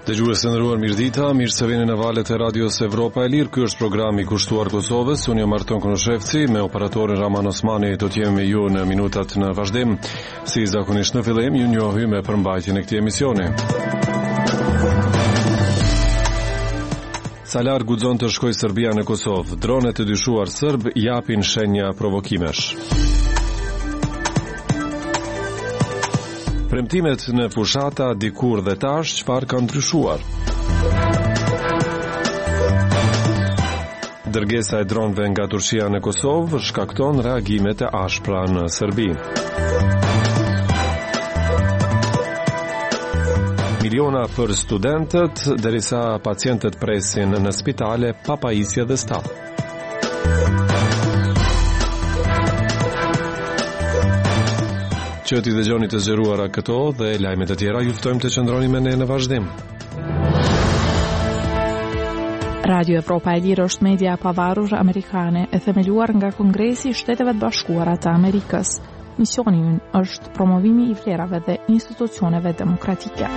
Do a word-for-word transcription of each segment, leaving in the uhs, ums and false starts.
Dëgjues të nderuar, mirëdita, mirë se vini në valët e Radios Evropa e Lirë. Ky është programi i kushtuar Kosovës. Unë jam Arton Konoshevci, me operatorin Raman Osmani do të jemi me ju në minutat në vazhdim. Si zakonisht në fillim, ju njohim me përmbajtjen e këtij emisioni. Sa larg guxon të shkojë Serbia në Kosovë? Dronet e dyshuar serb japin shenja provokimesh. Premtimet në fushata dikur dhe tash çfarë ka ndryshuar? Dërgesa e dronëve nga Turqia në Kosovë shkakton reagime të ashpra në Serbi. Miliona për studentët, derisa pacientët presin në spitale pa pajisje dhe staf. Që t'i dëgjoni të zgjeruara këto dhe lajmet e tjera, ju ftojmë të qëndroni me ne në vazhdim. Radio Evropa e Lirë është media e pavarur amerikane e themeluar nga Kongresi i Shteteve të Bashkuara të Amerikës. Misioni i ynë është promovimi i vlerave dhe institucioneve demokratike.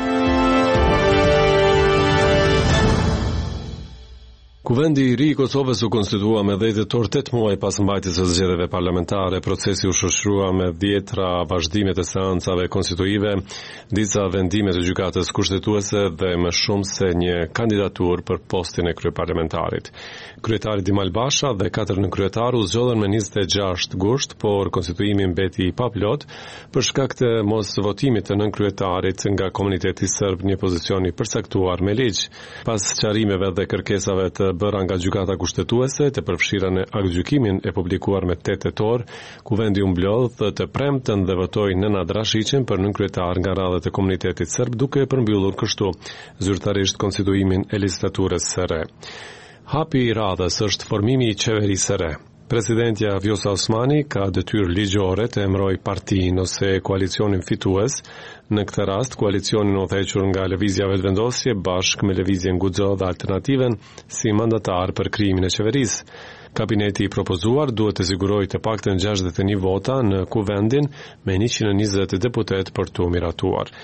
Kuvendi i ri i Kosovës u konstitua me dhjetë tetor tetë muaj pas mbajtjes së zgjedhjeve parlamentare. Procesi u shoqërua me dhjetra vazhdime të seancave konstituive, disa vendime të gjykatës kushtetuese dhe më shumë se një kandidaturë për postin e kryeparlamentarit. Kryetari Dimal Basha dhe katër nënkryetar u zgjodhen me njëzet e gjashtë gusht, por konstituimi mbeti i paplot për shkak të mos votimit të nënkryetarit nga komuniteti serb, një pozicion i përcaktuar me ligj. Pas sqarimeve dhe kërkesave të bëra nga gjykata kushtetuese të përfshira në aktgjykimin e publikuar me tetë tetor, kuvendi u mblodh të premten dhe votoi Nenad Rashiqin për nënkryetar nga radhët e komunitetit serb, duke përmbyllur kështu zyrtarisht konstituimin e legjislaturës së re. Hapi i radhës është formimi i qeverisë së re. Presidentja Vjosa Osmani ka detyrë ligjore të emërojë partinë ose koalicionin fitues. Në këtë rast, koalicionin u udhëhequr nga Lëvizja Vetëvendosje bashkë me Lëvizjen Guxo dhe Alternativen si mandatar për krijimin e qeverisë. Kabineti i propozuar duhet të sigurojë të paktën gjashtëdhjetë e një vota në kuvendin me njëqind e njëzet deputet për tu miratuar.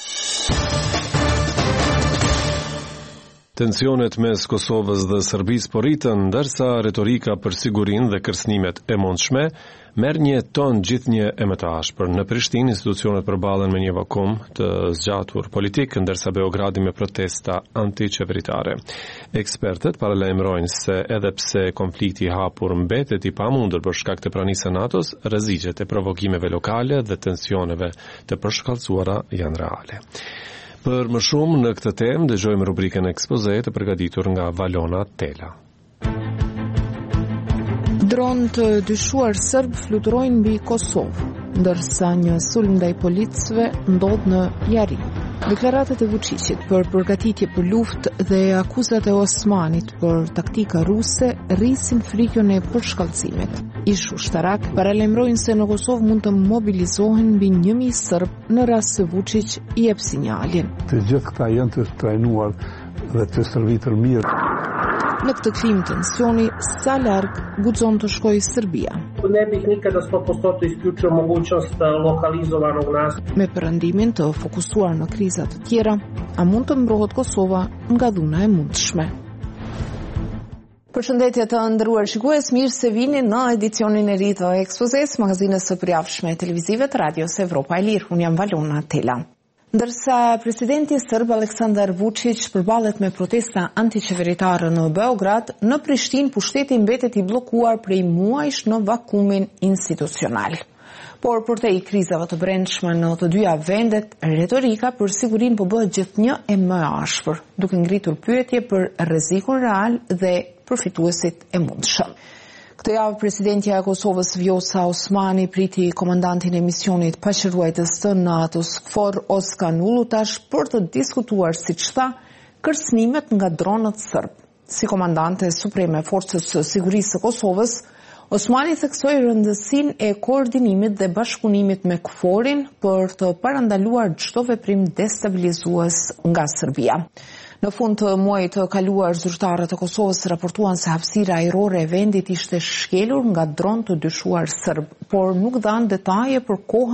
Tensionet mes Kosovës dhe Serbisë po rritën, ndërsa retorika për sigurinë dhe kërcënimet e mundshme merr një ton gjithnjë e më të ashpër. Në Prishtinë, institucionet përballen me një vakum të zgjatur politik, ndërsa Beogradi me protesta antiqeveritare. Ekspertët paralajmërojnë se edhe pse konflikti i hapur mbetet i pamundur për shkak të pranisë së NATO-s, rreziqet e provokimeve lokale dhe tensioneve të përshkallëzuara janë reale. Për më shumë në këtë temë, dëgjojmë rubrikën ekspoze të përgatitur nga Valona Tela. Dronë të dyshuar serb fluturojnë mbi Kosovë, ndërsa një sulm ndaj policëve ndodh në Jari. Deklaratat e Vučićit për përgatitje për luftë dhe akuzat e Osmanit për taktika ruse rrisin frikën e përshkallëzimit. Ish ushtarak paralajmërojnë se në Kosovë mund të mobilizohen mbi një mijë serb në rast se Vučić i jep sinjalin. Të gjithë këta janë të trajnuar dhe të stërvitur mirë. Në këtë klim tensioni, sa larg guxon të shkojë Serbia? Ne bih nikada sto posto isključio mogućnost lokalizovanog nasilja. Me perëndimin të fokusuar në kriza të tjera, a mund të mbrohet Kosova nga dhuna e mundshme? Përshëndetje të nderuar shikues, mirë se vini në edicionin e ri të Ekspozes, magazinës së përjavshme televizive të Radios Evropa e Lirë. Unë jam Valona Tela. Ndërsa presidenti serb Aleksandar Vučić përballet me protesta antiqeveritare në Beograd, në Prishtinë pushteti mbetet i bllokuar prej muajsh në vakumin institucional. Por për te i krizave të brendshme në të dyja vendet, retorika për sigurinë po bëhet gjithnjë e më ashpër, duke ngritur pyetje për rrezikun real dhe përfituesit e mundshëm. Këtë javë, presidentja e Kosovës Vjosa Osmani priti komandantin e misionit paqëruajtës të NATO-s KFOR Oskan Ulutash për të diskutuar, siç tha, kërcënimet nga dronët serb. Si komandante supreme e Forcës së Sigurisë së Kosovës, Osmani theksoi rëndësinë e koordinimit dhe bashkëpunimit me KFOR-in për të parandaluar çdo veprim destabilizues nga Serbia. Në fund të muajit të kaluar, zyrtarët e Kosovës raportuan se hapësira ajrore e vendit ishte shkelur nga dronë të dyshuar serb, por nuk dhanë detaje për kohën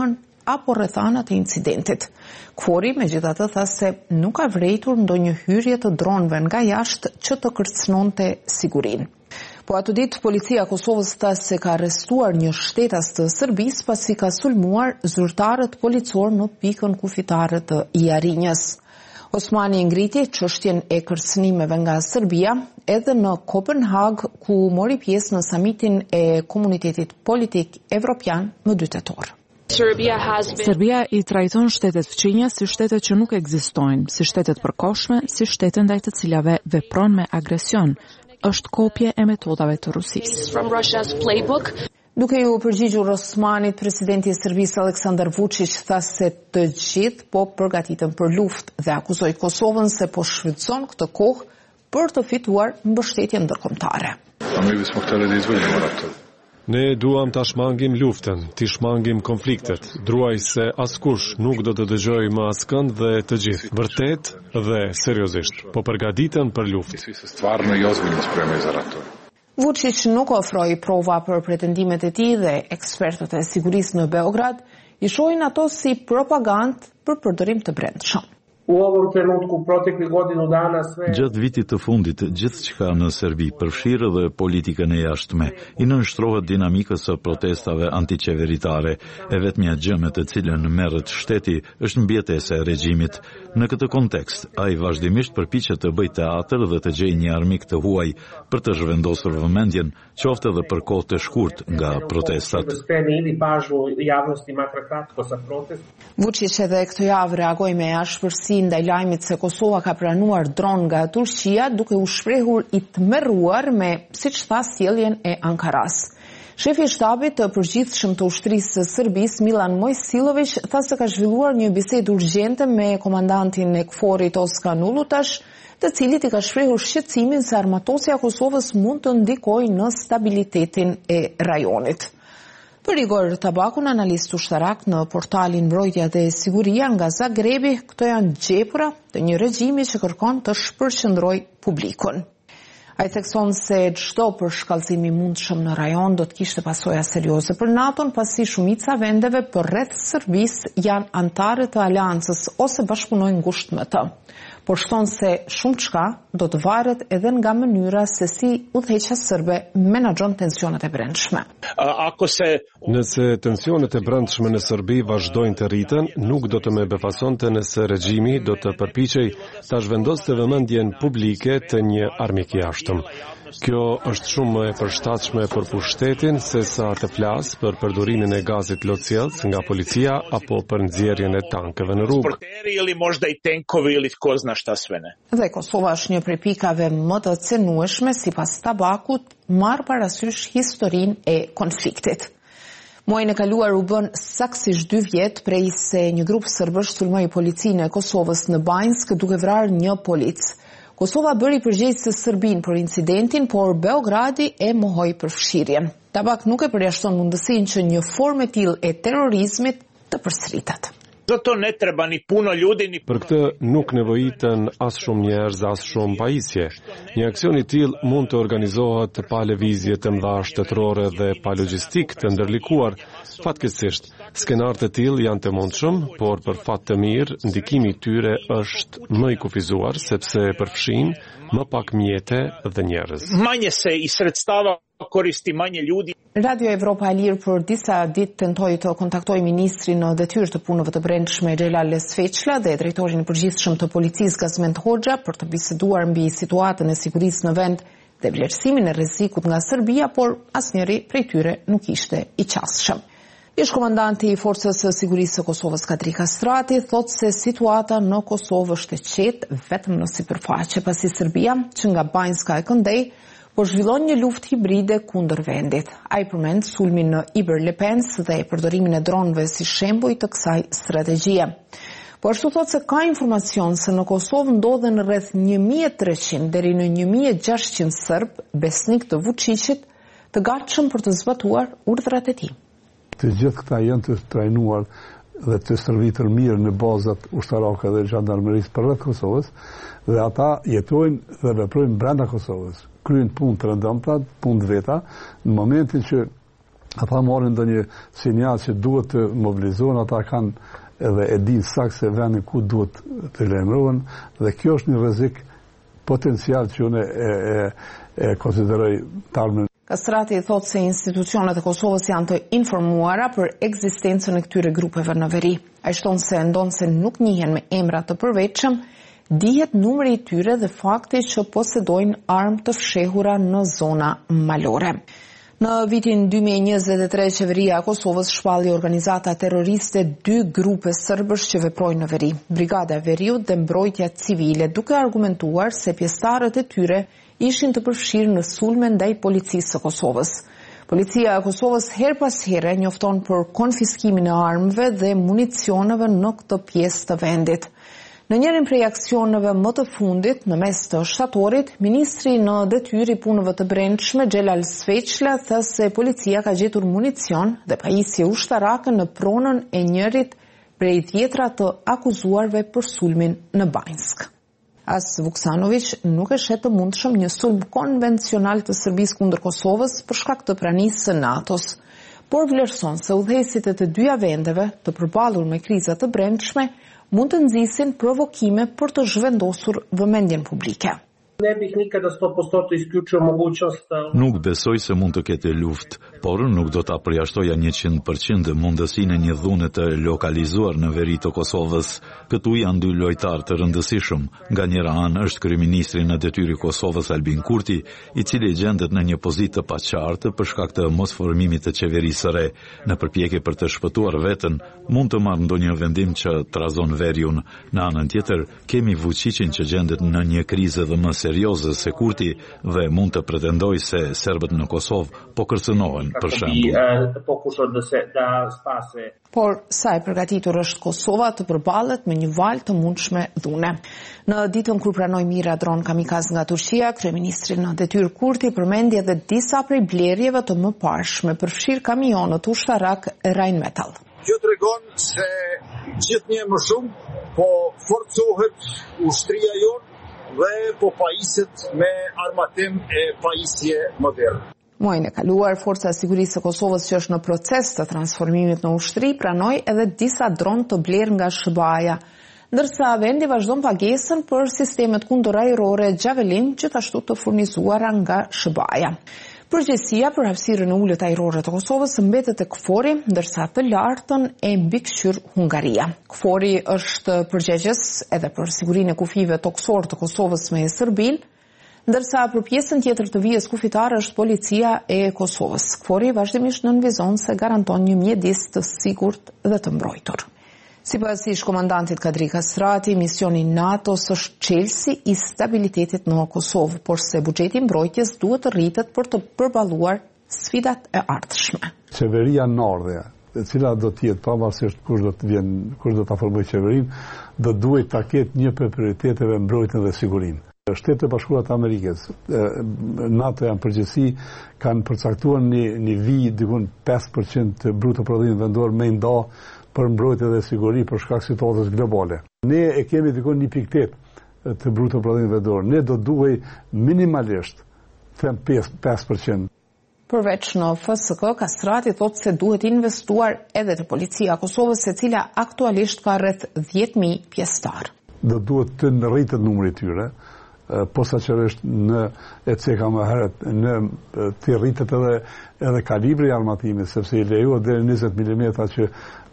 apo rrethanat e incidentit. Kvori megjithatë tha se nuk ka vërejtur ndonjë hyrje të dronëve nga jashtë që të kërcënonte sigurinë. Po atë ditë policia e Kosovës tha se ka arrestuar një shtetas të Serbisë pasi ka sulmuar zyrtarët policor në pikën kufitare të Jarinjës. Osmani ngriti çështjen e kërcënimeve nga Serbia edhe në Kopenhag, ku mori pjesë në samitin e komunitetit politik evropian më dy tetor. Serbia i trajton shtetet fqinja si shtetet që nuk ekzistojnë, si shtetet përkohshme, si shtetet ndaj të cilave vepron me agresion. Është kopje e metodave të Rusisë. Duke ju përgjigjur Osmanit, presidenti i Serbisë Aleksandar Vučić tha se të gjithë po përgatiten për luftë dhe akuzoi Kosovën se po shfrytëzon këtë kohë për të fituar mbështetje ndërkombëtare. Ne duam ta shmangim luftën, ti shmangim konfliktet, druaj se askush nuk do të dëgjojë më askënd dhe të gjithë, vërtet dhe seriozisht, po përgatiten për luftë. Vučić nuk ofroi prova për pretendimet e tij dhe ekspertët e sigurisë në Beograd i shohin ato si propagandë për përdorim të brendshëm. U ovom trenutku proteklih godinu dana sve... Gjatë vitit të fundit, gjithçka në Serbi, përfshirë dhe politikën e jashtme, i nënshtrohet dinamikës së protestave antiqeveritare, e vetmja gjë me të cilën merret shteti është mbjetesa e regjimit. Në këtë kontekst, ai vazhdimisht përpiqet të bëjë teatër dhe të gjejë një armik të huaj për të zhvendosur vëmendjen, qoftë edhe për kohë të shkurtë nga protestat. Vučić edhe këtë javë reagoi me jashtëpërsi ndaj lajmit se Kosova ka pranuar dron nga Turqia, duke u shprehur i tmerruar me, siç tha, sjelljen e Ankaras. Shefi i shtabit të përgjithshëm të ushtrisë së Serbisë, Milan Mojsilović, tha se ka zhvilluar një bisedë urgjente me komandantin e KFOR-it Oskan Ulutash, të cilit i ka shprehur shqetësimin se armatosja e Kosovës mund të ndikojë në stabilitetin e rajonit. Për Igor Tabakun, analist ushtarak në portalin Mbrojtja dhe Siguria nga Zagrebi, këto janë gjepura të një regjimi që kërkon të shpërqendrojë publikun. Ai thekson se çdo përshkallëzim i mundshëm në rajon do të kishte pasoja serioze për NATO-n, pasi shumica vendeve përreth Serbisë janë anëtare të aleancës ose bashkëpunojnë ngushtë me të. Por shton se shumë çka do të varet edhe nga mënyra se si udhëheqja serbe menaxhon tensionet e brendshme. Nëse tensionet e brendshme në Serbi vazhdojnë të rriten, nuk do të më befasonte nëse regjimi do të përpiqej ta zhvendoste vëmendjen publike të një armik i jashtëm. Kjo është shumë më e përshtatshme për pushtetin se sa të flas për përdorimin e gazit lotësielës nga policia apo për nxjerrjen e tankeve në rrugë. Dhe Kosova është një prej pikave më të cenueshme sipas Tabakut, marr parasysh historinë e konfliktit. Muajin e kaluar u bën saktësisht dy vjet prej se një grup serbësh sulmoi policinë e Kosovës në Banjsk duke vrarë një polic. Kosova bëri përgjegjës së Serbinë për incidentin, por Beogradi e mohoi përfshirjen. Tabak nuk e përjashton mundësinë që një formë e tillë e terrorizmit të përsëritet. Për këtë nuk nevojiten as shumë njerëz, as shumë pajisje. Një aksion i tillë mund të organizohet pa lëvizje të mëdha shtetërore dhe pa logjistik të ndërlikuar. Fatkeqësisht, skenarët e tillë janë të mundshëm, por për fat të mirë, ndikimi i tyre është më i kufizuar sepse përfshin më pak mjete dhe njerëz. Manje se i sredstava koristi manje ljudi. Radio Evropa e Lirë për disa ditë tentoi të kontaktojë ministrin në detyrë të punëve të brendshme Xhelal Lesveçla dhe drejtorin e përgjithshëm të policisë Gazmend Hoxha për të biseduar mbi situatën e sigurisë në vend dhe vlerësimin e rrezikut nga Serbia, por asnjëri prej tyre nuk ishte i qasshëm. Ish komandanti i Forcës së Sigurisë së Kosovës Kadri Kastrati thotë se situata në Kosovë është e qetë vetëm në sipërfaqe, pasi Serbia, që nga Banjska e këndej, po zhvillon një luftë hibride kundër vendit. Ai përmend sulmin në Iber-Lepens dhe përdorimin e dronëve si shembull të kësaj strategjie. Po ashtu thotë se ka informacion se në Kosovë ndodhen rreth një mijë e treqind deri në një mijë e gjashtëqind serb besnik të Vučićit, të gatshëm për të zbatuar urdhrat e tij. Të gjithë këta janë të trajnuar dhe të stërvitur mirë në bazat ushtarake dhe zhandarmerisë përreth Kosovës, dhe ata jetojnë dhe veprojnë brenda Kosovës, kryejnë punë të rëndëmta, punë të veta, në momentin që ata marrin ndonjë sinjal që duhet të mobilizohen, ata kanë edhe e din saktë se vendin ku duhet të lajmërohen, dhe kjo është një rrezik potencial që unë e, e, e konsideroj të ardhmen. Kastrati thotë se institucionet e Kosovës janë të informuara për ekzistencën e këtyre grupeve në veri. Ai shton se ndonë se nuk njihen me emra të përveçëm, dihet numri i tyre dhe fakti që posedojnë armë të fshehura në zona malore. Në vitin dy mijë e njëzet e tre, qeveria e Kosovës shpalli organizata terroriste dy grupe sërbësh që veprojnë në veri, Brigada e Veriut dhe Mbrojtja Civile, duke argumentuar se pjesëtarët e tyre ishin të përfshirë në sulme ndaj policisë së Kosovës. Policia e Kosovës her pas here njofton për konfiskimin e armëve dhe municioneve në këtë pjesë të vendit. Në njërin prej aksioneve më të fundit, në mes të shtatorit, ministri në detyrë i punëve të brendshme Xhelal Sveçla tha se policia ka gjetur municion dhe pajisje ushtarake në pronën e njërit prej dhjetra të akuzuarve për sulmin në Banjsk. As Vuksanović nuk e shet të mundshëm një sulm konvencional të Serbisë kundër Kosovës për shkak të pranisë së NATO-s, por vlerëson se udhëheqësit e të dyja vendeve të përballur me kriza të brendshme mund të nxisin provokime për të zhvendosur vëmendjen publike. Ne bih nikada sto posto isključio mogućnost. Nuk besoj se mund të ketë luftë, por nuk do ta përjashtoja njëqind përqind mundësinë e një dhune të lokalizuar në veri të Kosovës. Këtu janë dy lojtarë të rëndësishëm. Nga njëra anë është kryeministri në detyrë i Kosovës Albin Kurti, i cili gjendet në një pozitë të paqartë për shkak të mosformimit të qeverisë së re. Në përpjekje për të shpëtuar veten, mund të marrë ndonjë vendim që trazon veriun. Në anën tjetër, kemi Vučićin që gjendet në një krizë dhe më serioze se Kurti dhe mund të pretendoj se serbët në Kosovë po kërcënohen, për shembull. Por sa e përgatitur është Kosova të përballet me një valë të mundshme dhune. Në ditën kur pranoi mira dron kamikaz nga Turqia, kryeministri në detyrë Kurti përmendi edhe disa prej blerjeve të mëparshme, përfshir kamionët ushtarak Rheinmetall. Kjo tregon se gjithnjë më shumë po forcohet ushtria jonë dhe po pajiset me armatim e pajisje moderne. Muajin e kaluar, Forca e Sigurisë së Kosovës, që është në proces të transformimit në ushtri, pranoi edhe disa dron të blerë nga S B A-ja, ndërsa vendi vazhdon pagesën për sistemet kundërajrore Javelin, gjithashtu të furnizuara nga S B A-ja. Përgjegjësia për hapësirën e ulët ajrore të Kosovës mbetet te KFOR-i, ndërsa të lartën e mbikëqyr Hungaria. KFOR-i është përgjegjës edhe për sigurinë e kufive toksor të Kosovës me Serbinë, ndërsa për pjesën tjetër të vijës kufitare është policia e Kosovës. KFOR-i vazhdimisht nënvizon se garanton një mjedis të sigurt dhe të mbrojtur. Sipas ish komandantit Kadri Kastrati, misioni NATO është çelësi i stabilitetit në Kosovë, por se buxheti i mbrojtjes duhet të rritet për të përballuar sfidat e ardhshme. Qeveria Nordhe, e cila do të jetë pavarësisht kush do të vjen, kush do ta formojë qeverinë, do duhet ta ketë një prej prioriteteve mbrojtjen dhe sigurinë. Shtetet e Bashkuara të Amerikës, NATO janë përgjithësi kanë përcaktuar një një vijë diku pesë përqind të bruto prodhimit vendor me nda për mbrojtje dhe siguri për shkak situatës globale. Ne e kemi diku një pikë tetë të bruto prodhimit vendor. Ne do duhej minimalisht them pesë përqind. Përveç në F S K, Kastrati thotë se duhet investuar edhe te policia e Kosovës, e cila aktualisht ka rreth dhjetë mijë pjesëtar. Do duhet të rritet numri i tyre, posaçërisht në e ceka më herët në të rritet edhe edhe kalibri i armatimit, sepse i lejohet deri në njëzet milimetra që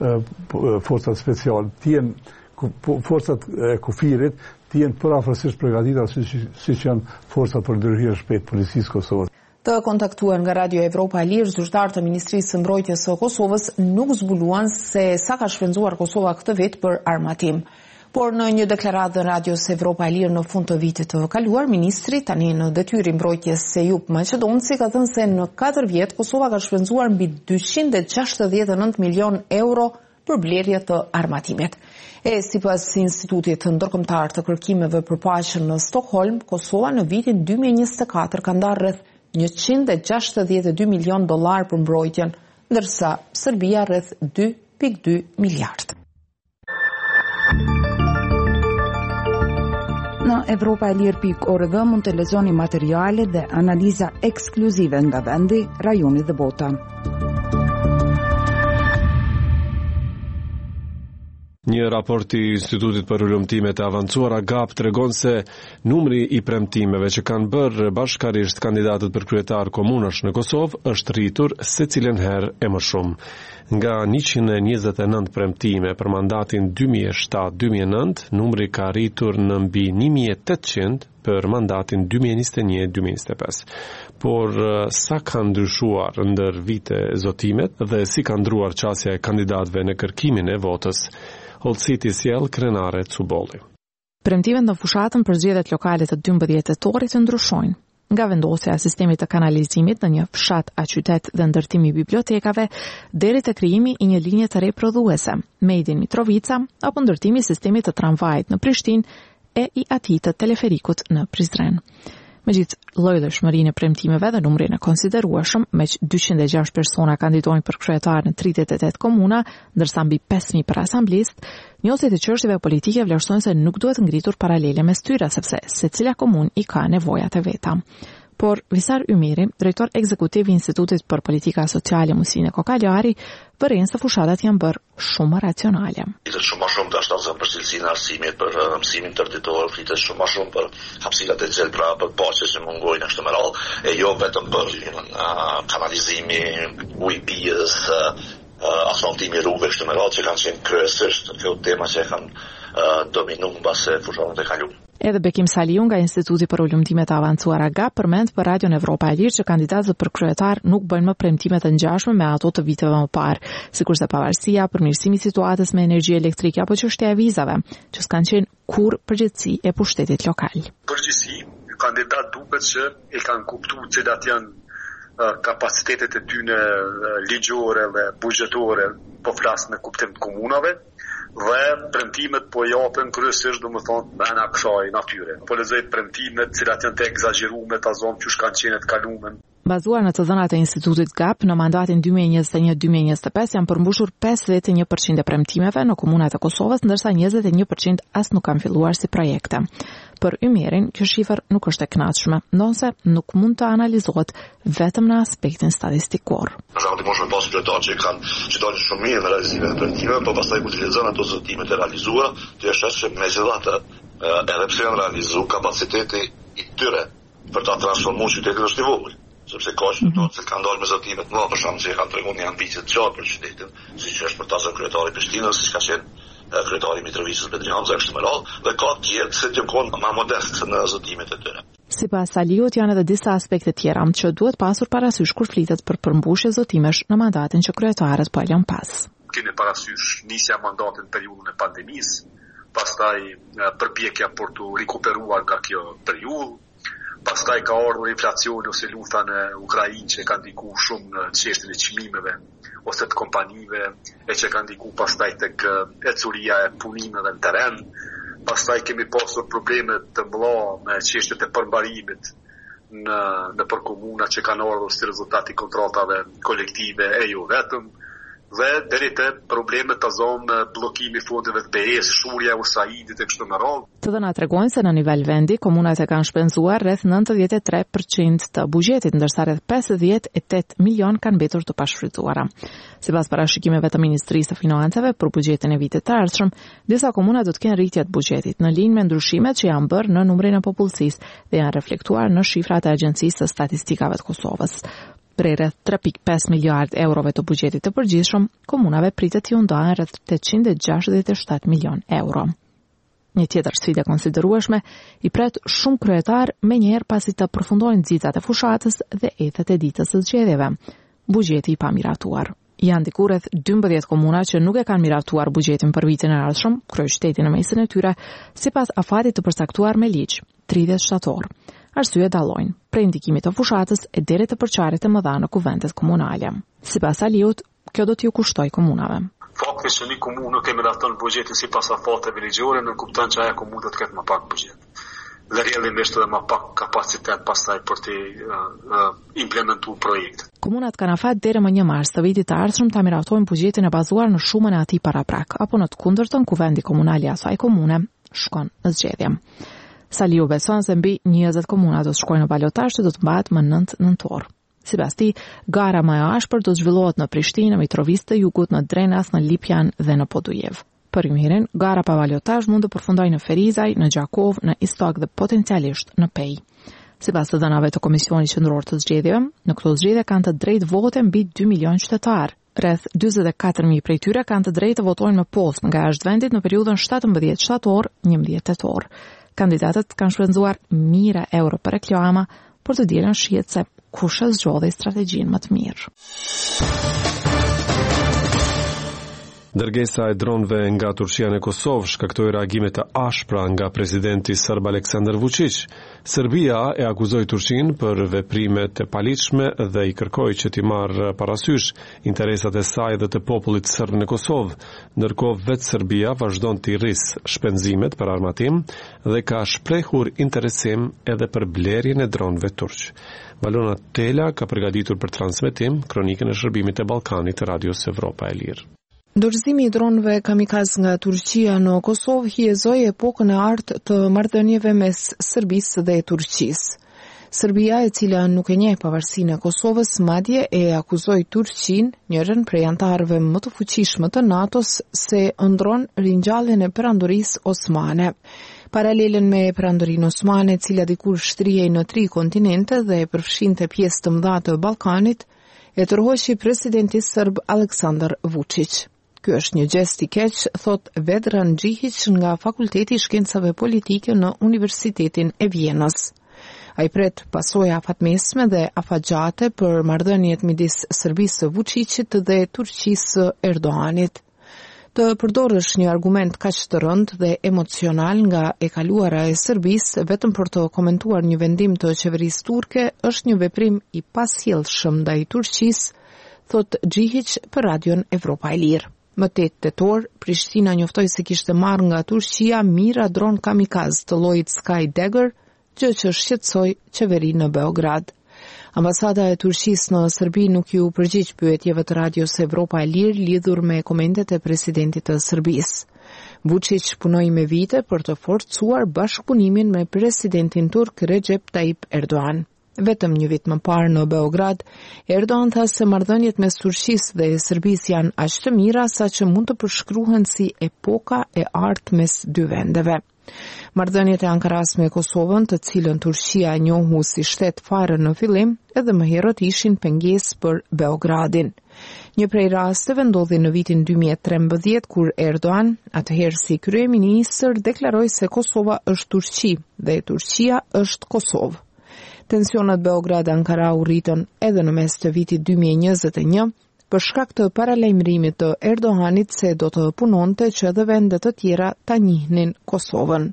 forcat speciale të jenë forcat e kufirit të jenë përafërsisht përgatita siç siç janë forcat për ndërhyrje shpejt policisë Kosovës. Të kontaktuar nga Radio Evropa e Lirë, zyrtarë të Ministrisë së Mbrojtjes së Kosovës nuk zbuluan se sa ka shpenzuar Kosova këtë vit për armatim. Por në një deklaratë në Radios Evropa e Lirë në fund të vitit të kaluar, ministri tani në detyrë i mbrojtjes Sejup Maqedonci ka thënë se në katër vjet Kosova ka shpenzuar mbi dyqind e gjashtëdhjetë e nëntë milion euro për blerje të armatimit. E sipas Institutit Ndërkombëtar të Kërkimeve për Paqen në Stockholm, Kosova në vitin dy mijë e njëzet e katër ka ndarë rreth njëqind e gjashtëdhjetë e dy milion dollar për mbrojtjen, ndërsa Serbia rreth dy pikë dy miliardë. Në evropa e lirë pikë org mund të lexoni materiale dhe analiza ekskluzive nga vendi, rajoni dhe bota. Një raport i Institutit për Ulëmtime të Avancuara G A P tregon se numri i premtimeve që kanë bërë bashkarisht kandidatët për kryetar komunash në Kosovë është rritur secilën herë e më shumë. Nga njëqind e njëzet e nëntë premtime për mandatin dy mijë e shtatë dy mijë e nëntë, numri ka rritur në mbi një mijë e tetëqind për mandatin dy mijë e njëzet e një dy mijë e njëzet e pesë. Por sa kanë ndryshuar ndër vite zotimet dhe si ka ndruar qasja e kandidatëve në kërkimin e votës, Holciti sjell Krenare Cubolli. Premtimet në fushatën për zgjedhjet lokale të dymbëdhjetë tetorit ndryshojnë. Nga vendosja e sistemit të kanalizimit në një fshat a qytet dhe ndërtimi i bibliotekave, deri te krijimi i një linje të re prodhuese, Made in Mitrovica, apo ndërtimi i sistemit të tramvajit në Prishtinë e i atij të teleferikut në Prizren. Megjithë llojshmërinë e premtimeve dhe numrin e konsiderueshëm, me dyqind e gjashtë persona kandidojnë për kryetar në tridhjetë e tetë komuna, ndërsa mbi pesë mijë për asamblist, njohësit e çështjeve politike vlerësojnë se nuk duhet ngritur paralele mes tyre, sepse secila komunë i ka nevojat e veta. Por Visar Ymiri, drejtor ekzekutiv i Institutit për Politika Sociale Musine Kokalari, vëren se fushatat janë bërë shumë racionale. Flitet shumë më shumë të ashtatëzën për cilësinë e arsimit, për mësimin tërditor, flitet shumë më shumë për hapësirat e gjelbra, për paqe që mungojnë kështu me radhë, e jo vetëm për kanalizimi, ujëpijës, asfaltimi rrugëve kështu me radhë, që kanë qenë kryesisht këto tema që kanë dominuar mbase fushatat e kaluara. Edhe Bekim Saliu nga Instituti për Ulëmtime të Avancuara G A P përmend për Radion Evropa e Lirë që kandidatët për kryetar nuk bëjnë më premtime të ngjashme me ato të viteve më parë, sikurse pavarësia, përmirësimi i situatës me energji elektrike apo çështja e vizave, që s'kan qenë kurrë përgjegjësi e pushtetit lokal. Përgjithësi, kandidat duket që e kanë kuptuar cilat janë kapacitetet e tyre ligjore dhe buxhetore, po flas në kuptim të komunave. Dhe premtimet po japën kryesisht domethënë brenda kësaj natyre. Po lexoj premtimet, cilat janë të egzageruara, ta zonë që kanë qenë të kaluara. Bazuar në të dhënat e Institutit G A P, në mandatin dy mijë e njëzet e një dy mijë e njëzet e pesë janë përmbushur pesëdhjetë e një përqind e premtimeve në komunat e Kosovës, ndërsa njëzet e një përqind as nuk kanë filluar si projekte. Për Ymirin, kjo shifër nuk është e kënaqshme, ndonse nuk mund të analizohet vetëm në aspektin statistikor. Për shembull, mos e pas kryetar që kanë që dalin shumë mirë në realizimin e premtimeve, por pastaj kur utilizon ato zotimet e realizuara, ti e sheh se megjithatë edhe pse janë realizuar, kapaciteti i tyre për ta transformuar qytetin është i vogël. Sepse ka qytetarë që kanë dalë me zotime të mëdha, për shembull, që kanë treguar një ambicie të qartë për qytetin, siç është për ta zë kryetari i Prishtinës, siç ka qenë kryetari i Mitrovicës Bedrian kështu me radhë, dhe ka të tjerë që të kanë më modest në zotimet e tyre. Sipas Saliut janë edhe disa aspekte tjera që duhet pasur parasysh kur flitet për përmbushje zotimesh në mandatin që kryetarët po e lën pas. Keni parasysh nisja e mandatit në periudhën e pandemisë, pastaj përpjekja për të rikuperuar nga kjo periudhë, pastaj ka ardhur inflacioni ose lufta në Ukrainë që ka ndikuar shumë në çështjen e çmimeve ose të kompanive, e që ka ndikuar pastaj tek ecuria e punimeve në terren. Pastaj kemi pasur probleme të mëdha me çështjet e përmbarimit në në për komuna që kanë ardhur si rezultat i kontratave kolektive e jo vetëm, dhe deri te problemet të zonë bllokimi fondeve të B E-s, shurja e Usaidit e kështu me radhë. Të dhënat tregojnë se në nivel vendi komunat e kanë shpenzuar rreth nëntëdhjetë e tre përqind të buxhetit, ndërsa rreth pesëdhjetë e tetë milion kanë mbetur të pashfrytzuara. Sipas parashikimeve të Ministrisë së Financave për buxhetin e vitit të ardhshëm, disa komuna do të kenë rritje të buxhetit në linjë me ndryshimet që janë bërë në numrin e popullsisë dhe janë reflektuar në shifrat e Agjencisë së Statistikave të Kosovës. Prej rreth tre pikë pesë miliardë eurove të buxhetit të përgjithshëm, komunave pritet t'i ndahen rreth tetëqind e gjashtëdhjetë e shtatë milion euro. Një tjetër sfidë e konsiderueshme i pret shumë kryetar menjëherë pasi të përfundojnë nxitrat e fushatës dhe ethet e ditës së zgjedhjeve. Buxheti i pamiratuar. Janë diku rreth dymbëdhjetë komuna që nuk e kanë miratuar buxhetin për vitin e ardhshëm, kryeqytetin në mesin e tyre, sipas afatit të përcaktuar me ligj, tridhjetë shtator. Arsye dallojnë, prej ndikimit të fushatës e deri të përçarjet e mëdha në kuventet komunale. Sipas Aliut, kjo do t'ju kushtoj komunave. Fakti që një komunë nuk e miraton buxhetin sipas afateve ligjore, nuk kupton që ajo komunë do të ketë më pak buxhet. Dhe realisht edhe më pak kapacitet pastaj për të uh, uh, implementuar projekte. Komunat kanë afat deri më një mars të vitit të ardhshëm ta miratojnë buxhetin e bazuar në shumën e atij paraprak, apo në të kundërtën kuvendi komunal i asaj komune shkon në zgjedhje. Saliu beson se mbi njëzet komuna do të shkojnë në balotazh që do të mbahet më nëntë nëntor. Sipas tij, gara më e ashpër do të zhvillohet në Prishtinë, në Mitrovicë të Jugut, në Drenas, në Lipjan dhe në Podujev. Për mirën, gara pa balotazh mund të përfundojë në Ferizaj, në Gjakov, në Istok dhe potencialisht në Pej. Sipas të dhënave të Komisionit Qendror të Zgjedhjeve, në këto zgjedhje kanë të drejtë vote mbi dy milion qytetar. Rreth dyzet e katër mijë prej tyre kanë të drejtë të votojnë me postë nga jashtë vendit në periudhën shtatëmbëdhjetë shtator - njëmbëdhjetë tetor. Kandidatët kanë shpenzuar mijëra euro për reklama për të dielën shihet se kush e zgjodhi strategjinë më të mirë. Dërgesa e dronëve nga Turqia në Kosovë shkaktoi reagime të ashpra nga presidenti serb Aleksandar Vučić. Serbia e akuzoi Turqinë për veprimet e paligjshme dhe i kërkoi që t'i marrë parasysh interesat e saj dhe të popullit serb në Kosovë, ndërkohë vetë Serbia vazhdon të rrisë shpenzimet për armatim dhe ka shprehur interesim edhe për blerjen e dronëve turq. Valona Tela ka përgatitur për transmetim kronikën e shërbimit të Ballkanit të Radios Evropa e Lirë. Dorëzimi i dronëve kamikaz nga Turqia në Kosovë hyjezoi epokën e artë të marrëdhënieve mes Serbisë dhe Turqisë. Serbia, e cila nuk e njeh pavarësinë e Kosovës, madje e akuzoi Turqinë, njërin prej anëtarëve më të fuqishëm të NATO-s, se ndron ringjalljen e perandorisë osmane. Paralelen me perandorinë osmane, e cila dikur shtrihej në tri kontinente dhe përfshinte pjesë të mëdha të Ballkanit, e tërhoqi presidenti serb Aleksandar Vučić. Ky është një gest i keq, thot Vedran Gjihić nga Fakulteti i Shkencave Politike në Universitetin e Vjenës. Ai pret pasoja afatmesme dhe afatgjate për marrëdhëniet midis Serbisë së Vučićit dhe Turqisë së Erdoganit. Të përdorësh një argument kaq të rënd dhe emocional nga e kaluara e Serbisë vetëm për të komentuar një vendim të qeverisë turke është një veprim i pasjellshëm ndaj Turqisë, thot Gjihić për Radion Evropa e Lirë. Më tetë tetor, Prishtina njoftoi se kishte marrë nga Turqia mira dron kamikaz të llojit Sky Dagger, gjë që shqetësoi qeverinë në Beograd. Ambasada e Turqisë në Serbi nuk ju përgjigj pyetjeve të Radios Evropa e Lirë lidhur me komentet e presidentit të Serbisë. Vučić punoi me vite për të forcuar bashkëpunimin me presidentin turk Recep Tayyip Erdogan. Vetëm një vit më parë në Beograd, Erdogan tha se marrëdhëniet mes Turqisë dhe Serbisë janë aq të mira sa që mund të përshkruhen si epoka e artë mes dy vendeve. Marrëdhëniet e Ankaras me Kosovën, të cilën Turqia e njohu si shtet fare në fillim, edhe më herët ishin pengesë për Beogradin. Një prej rasteve ndodhi në vitin dy mijë e trembëdhjetë kur Erdogan, atëherë si kryeministër, deklaroi se Kosova është Turqi dhe Turqia është Kosovë. Tensionet Beograd-Ankara u rritën edhe në mes të vitit dy mijë e njëzet e një për shkak të paralajmërimit të Erdoganit se do të punonte që edhe vende të tjera ta njihnin Kosovën.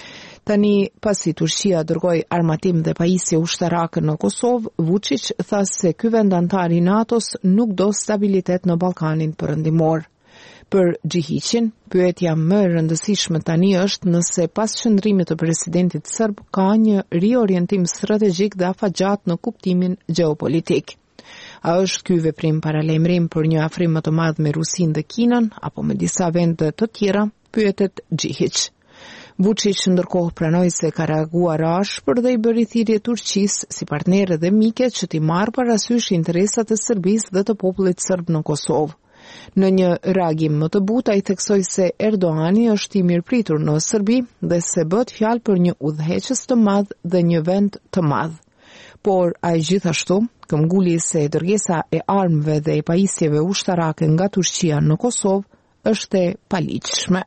Tani, pasi Turqia dërgoi armatim dhe pajisje ushtarake në Kosovë, Vučić tha se ky vend antar i NATO-s nuk do stabilitet në Ballkanin Perëndimor. Për Gjihićin, pyetja më e rëndësishme tani është nëse pas qëndrimit të presidentit serb ka një riorientim strategjik dhe afatgjat në kuptimin gjeopolitik. A është ky veprim paralajmërim për një afrim më të madh me Rusinë dhe Kinën apo me disa vende të tjera, pyetet Gjihić. Vučić ndërkohë pranoi se ka reaguar ashpër dhe i bëri thirrje Turqisë si partnere dhe mike që t'i marrë parasysh interesat e Serbisë dhe të popullit serb në Kosovë. Në një reagim më të butë, ai theksoi se Erdogani është i mirëpritur në Serbi dhe se bëhet fjalë për një udhëheqës të madh dhe një vend të madh. Por ai gjithashtu këmbguli se dërgesa e armëve dhe e pajisjeve ushtarake nga Turqia në Kosovë është e paligjshme.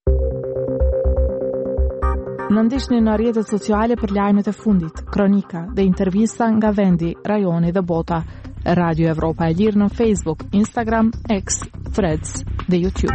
Në ndiqni në rrjetet sociale për lajmet e fundit, kronika dhe intervista nga vendi, rajoni dhe bota. Radio Evropa e Lirë në Facebook, Instagram, X, Threads dhe YouTube.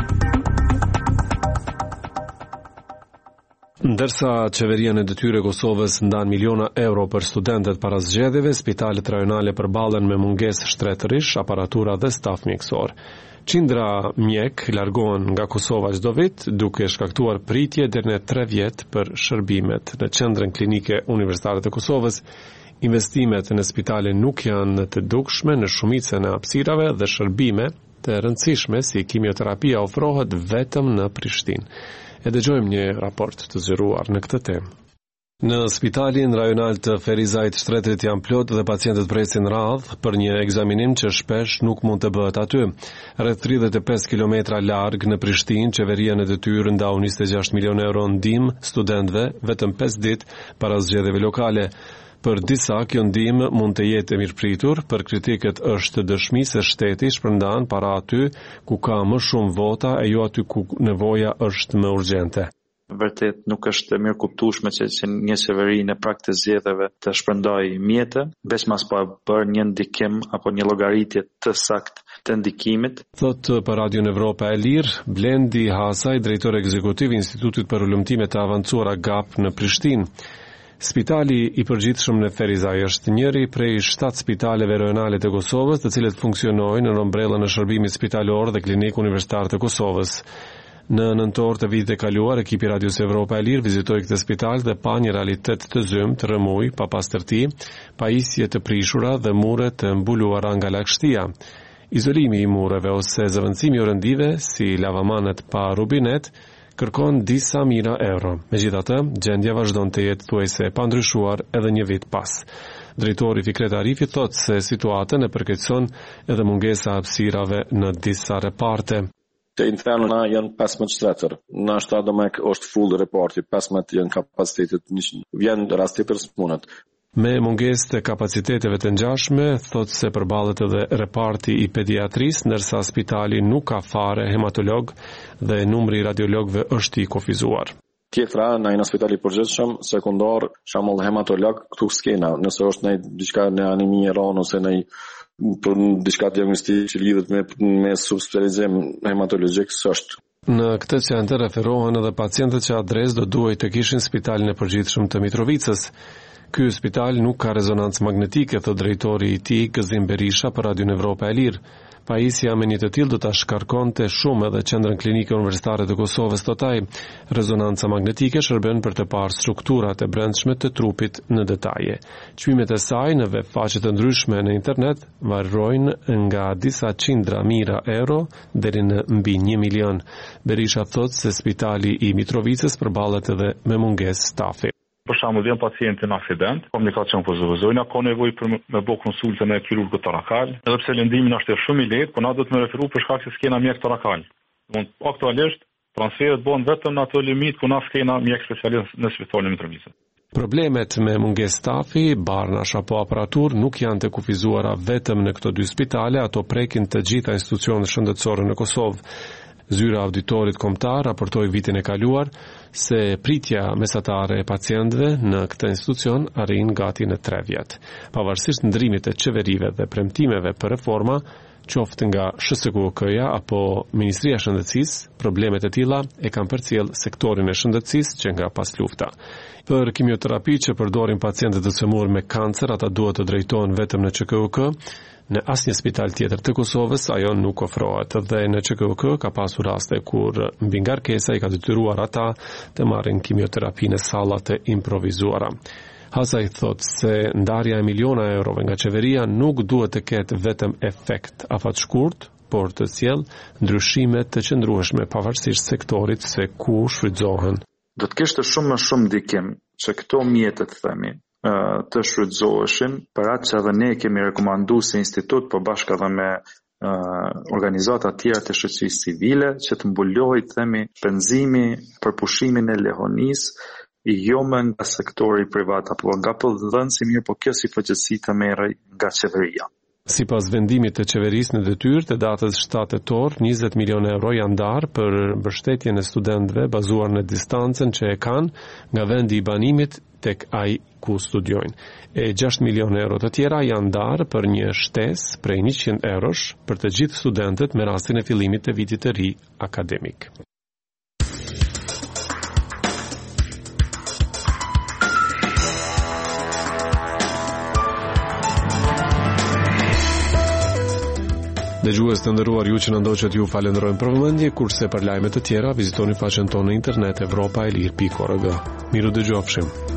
Ndërsa qeveria në detyrë e Kosovës ndan miliona euro për studentët para zgjedhjeve, spitalet rajonale përballen me mungesë shtetërish, aparatura dhe staf mjekësor. Qindra mjek largohen nga Kosova çdo vit, duke shkaktuar pritje deri në tre vjet për shërbimet në qendrën klinike universitare të Kosovës. Investimet në spitale nuk janë të dukshme në shumicën e hapësirave dhe shërbime të rëndësishme si kimioterapia ofrohet vetëm në Prishtinë. E dëgjojmë një raport të zgjeruar në këtë temë. Në spitalin rajonal të Ferizajt Shtretërit janë plot dhe pacientët presin radhë për një ekzaminim që shpesh nuk mund të bëhet aty. Rreth tridhjetë e pesë kilometra larg në Prishtinë, qeveria në detyrë ndau njëzet e gjashtë milionë euro ndihmë studentëve vetëm pesë ditë para zgjedhjeve lokale. Për disa kjo ndihmë mund të jetë e mirëpritur, për kritikët është dëshmi se shteti shpërndan para aty ku ka më shumë vota e jo aty ku nevoja është më urgjente. Vërtet nuk është mirë kuptueshme që, që një qeveri në prag të zgjedhjeve të shpërndajë mjete, veç mas pa bërë një ndikim apo një llogaritje të saktë të ndikimit. Thot për Radion Evropa e Lirë, Blendi Hasaj, drejtor ekzekutiv i Institutit për Ulëmtime të Avancuara GAP në Prishtinë. Spitali i përgjithshëm në Ferizaj është njëri prej shtatë spitaleve rajonale të Kosovës, të cilët funksionojnë në ombrellën e shërbimit spitalor dhe klinikë universitar të Kosovës. Në nëntor të vitit e kaluar, ekipi Radios Evropa e Lirë vizitoi këtë spital dhe pa një realitet të zymt, të rëmuj, pa pastërti, pajisje të prishura dhe mure të mbuluara nga lagështia. Izolimi i mureve ose zëvendësimi i rëndive, si lavamanet pa rubinet, kërkon disa mijëra euro. Megjithatë, gjendja vazhdon të jetë thuajse e pandryshuar edhe një vit pas. Drejtori Fikret Arifi thotë se situatën e përkeqëson edhe mungesa e hapësirave në disa reparte. Të internu na janë pesëmbëdhjetë shtretër. Na shtat domek është full reporti, pesëmbëdhjetë janë kapacitetet njëqind. Vjen rast tjetër smunat. Me mungesë të kapaciteteve të ngjashme, thotë se përballet edhe reparti i pediatrisë, ndërsa spitali nuk ka fare hematolog dhe numri i radiologëve është i kufizuar. Tjetra, në një spital i përgjithshëm, sekondar, shembull hematolog, këtu skena, nëse është në diçka në anemi e rënë ose në për diçka diagnostik që lidhet me me subspecializim hematologjik s'është. Në këtë qendër referohen edhe pacientët që adresë do duhej të kishin spitalin e përgjithshëm të Mitrovicës. Ky spital nuk ka rezonancë magnetike, thot drejtori i tij Gëzim Berisha për Radion Evropa e Lirë. Pajisja me një të tillë do ta shkarkonte shumë edhe qendrën klinike universitare të Kosovës totaj. Rezonanca magnetike shërben për të parë strukturat e brendshme të trupit në detaje. Çmimet e saj në web faqe të ndryshme në internet varrojnë nga disa qindra mijëra euro deri në mbi një milion. Berisha thotë se spitali i Mitrovicës përballet edhe me mungesë stafi. Për shembull, vjen pacienti në aksident, komunikacion po zëvëzojnë, ka nevojë për me bë konsultën e kirurgut torakal, edhe pse lëndimi është shumë i lehtë, por na do të më referu për shkak se s'kena mjek torakal. Mund aktualisht transferet bëhen vetëm në ato limit ku na s'kena mjek specialist në spitalin Mitrovica. Problemet me mungesë stafi, barnash apo aparatur nuk janë të kufizuara vetëm në këto dy spitale, ato prekin të gjitha institucionet shëndetësore në Kosovë. Zyra auditorit kombëtar raportoi vitin e kaluar se pritja mesatare e pacientëve në këtë institucion arrin gati në tre vjet. Pavarësisht ndrimit të qeverive dhe premtimeve për reforma, qoftë nga S S K K-ja apo Ministria e Shëndetësisë, problemet e tilla e kanë përcjell sektorin e shëndetësisë që nga pas lufta. Për kimioterapi që përdorin pacientët të cëmur me kancer, ata duhet të drejtohen vetëm në Q K U K. Në asnjë spital tjetër të Kosovës ajo nuk ofrohet dhe në Q K U K ka pasur raste kur mbi ngarkesa i ka detyruar ata të marrin kimioterapi në salla të improvizuara. Hasaj thot se ndarja e miliona eurove nga qeveria nuk duhet të ketë vetëm efekt afatshkurt, por të sjellë ndryshime të qëndrueshme pavarësisht sektorit se ku shfrytëzohen. Do të kishte shumë më shumë ndikim që këto mjetet themi të shfrytëzoheshin për atë që edhe ne kemi rekomanduar si institut, por bashkë edhe me uh, organizata tjera të shoqërisë civile që të mbulohej themi shpenzimi për pushimin e lehonisë i jo më nga sektori privat apo nga përdhënësi mirë, po kjo si përgjegjësi të merrej nga qeveria. Sipas vendimit të qeverisë në detyrë të datës shtatë tetor, njëzet milion euro janë ndarë për mbështetjen e studentëve bazuar në distancën që e kanë nga vendi i banimit tek ai ku studiojnë. E gjashtë milion euro të tjera janë ndarë për një shtesë prej njëqind eurosh për të gjithë studentët me rastin e fillimit të vitit të ri akademik. Dëgjues të nderuar, ju që na ndoqët ju falenderojmë për vëmendje, kurse për lajme të tjera vizitoni faqen tonë në internet evropa e lir pikë org. Miru dëgjofshim.